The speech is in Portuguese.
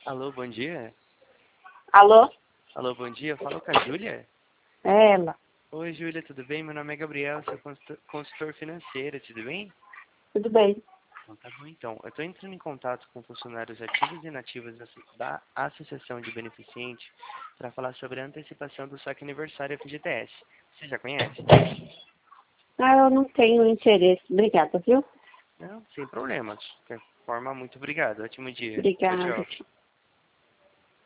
Alô, bom dia. Alô? Alô, bom dia. Fala com a Júlia? É ela. Oi, Júlia, tudo bem? Meu nome é Gabriel, sou consultor financeiro, tudo bem? Tudo bem? Então, tá bom, então. Eu estou entrando em contato com funcionários ativos e inativos da Associação de Beneficente para falar sobre a antecipação do saque aniversário FGTS. Você já conhece? Ah, eu não tenho interesse. Obrigada, viu? Não, sem problemas. De qualquer forma, muito obrigado. Ótimo dia. Tchau, Obrigada. tchau.